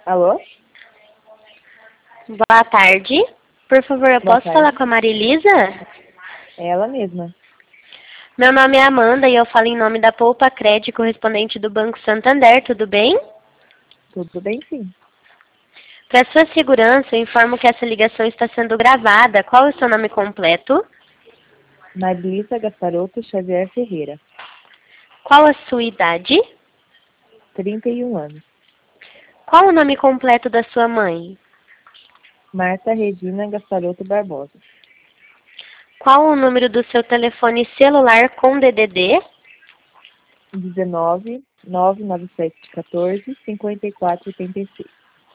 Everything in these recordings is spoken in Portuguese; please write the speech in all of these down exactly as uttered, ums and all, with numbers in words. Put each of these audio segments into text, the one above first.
Alô? Boa tarde. Por favor, eu Boa posso tarde. falar com a Marilisa? É ela mesma. Meu nome é Amanda e eu falo em nome da Poupa Cred, correspondente do Banco Santander, tudo bem? Tudo bem, sim. Para sua segurança, eu informo que essa ligação está sendo gravada. Qual é o seu nome completo? Marilisa Gasparoto Xavier Ferreira, Qual a sua idade? trinta e um anos. Qual o nome completo da sua mãe? Marta Regina Gasparoto Barbosa. Qual o número do seu telefone celular com D D D? dezenove, nove nove sete um quatro, cinco quatro oito seis.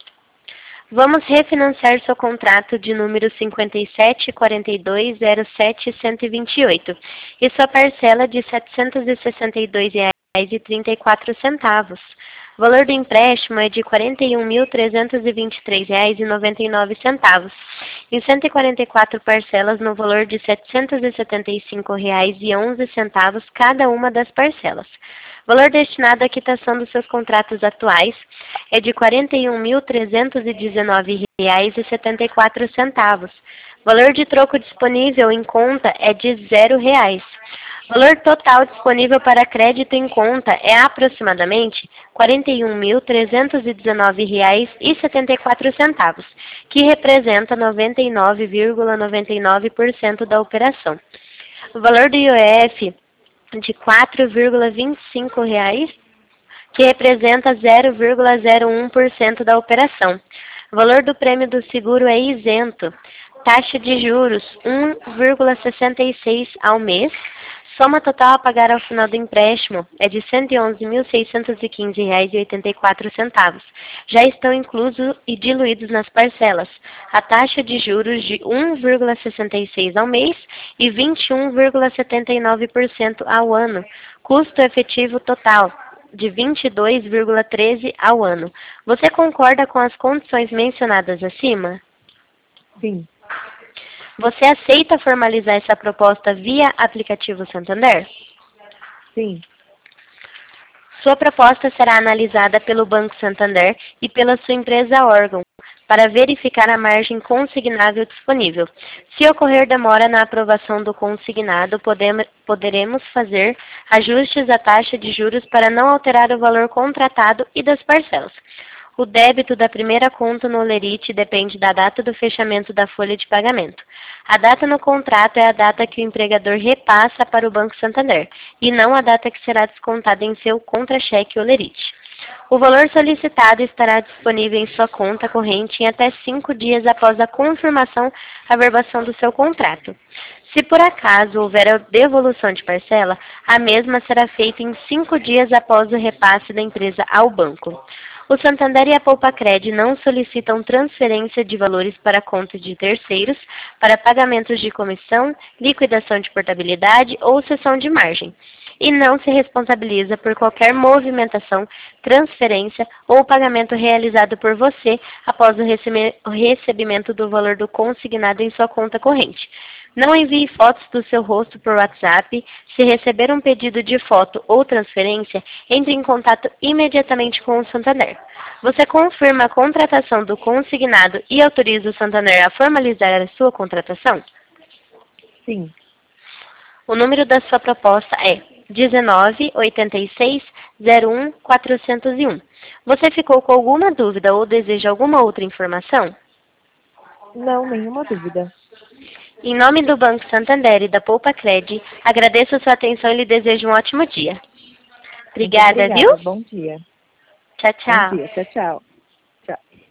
Vamos refinanciar seu contrato de número cinquenta e sete, quarenta e dois, zero sete, cento e vinte e oito e sua parcela de setecentos e sessenta e dois reais e trinta e quatro centavos. O valor do empréstimo é de quarenta e um mil, trezentos e vinte e três reais e noventa e nove centavos, em cento e quarenta e quatro parcelas no valor de setecentos e setenta e cinco reais e onze centavos cada uma das parcelas. O valor destinado à quitação dos seus contratos atuais é de quarenta e um mil, trezentos e dezenove reais e setenta e quatro centavos. O valor de troco disponível em conta é de zero reais. O valor total disponível para crédito em conta é aproximadamente quarenta e um mil, trezentos e dezenove reais e setenta e quatro centavos, que representa noventa e nove vírgula noventa e nove por cento da operação. O valor do I O F de quatro vírgula vinte e cinco reais, que representa zero vírgula zero um por cento da operação. O valor do prêmio do seguro é isento. Taxa de juros um vírgula sessenta e seis ao mês. Soma total a pagar ao final do empréstimo é de cento e onze mil, seiscentos e quinze reais e oitenta e quatro centavos. Já estão inclusos e diluídos nas parcelas a taxa de juros de um vírgula sessenta e seis ao mês e vinte e um vírgula setenta e nove por cento ao ano. Custo efetivo total de vinte e dois vírgula treze ao ano. Você concorda com as condições mencionadas acima? Sim, Você aceita formalizar essa proposta via aplicativo Santander? sim. Sua proposta será analisada pelo Banco Santander e pela sua empresa órgão para verificar a margem consignável disponível. Se ocorrer demora na aprovação do consignado, podemos, poderemos fazer ajustes à taxa de juros para não alterar o valor contratado e das parcelas. O débito da primeira conta no Olerite depende da data do fechamento da folha de pagamento. A data no contrato é a data que o empregador repassa para o Banco Santander, e não a data que será descontada em seu contra-cheque Olerite. O valor solicitado estará disponível em sua conta corrente em até cinco dias após a confirmação a averbação do seu contrato. Se por acaso houver a devolução de parcela, a mesma será feita em cinco dias após o repasse da empresa ao banco. O Santander e a Poupa Cred não solicitam transferência de valores para contas de terceiros, para pagamentos de comissão, liquidação de portabilidade ou cessão de margem, e não se responsabiliza por qualquer movimentação, transferência ou pagamento realizado por você após o recebe- o recebimento do valor do consignado em sua conta corrente. Não envie fotos do seu rosto por WhatsApp. Se receber um pedido de foto ou transferência, entre em contato imediatamente com o Santander. Você confirma a contratação do consignado e autoriza o Santander a formalizar a sua contratação? Sim. O número da sua proposta é dezenove, oitenta e seis, zero um, quatrocentos e um. Você ficou com alguma dúvida ou deseja alguma outra informação? Não, nenhuma dúvida. Em nome do Banco Santander e da Poupa Cred, agradeço a sua atenção e lhe desejo um ótimo dia. Muito Obrigada, viu? obrigada. Bom dia. Tchau, Bom tchau. dia. Tchau, tchau. Tchau.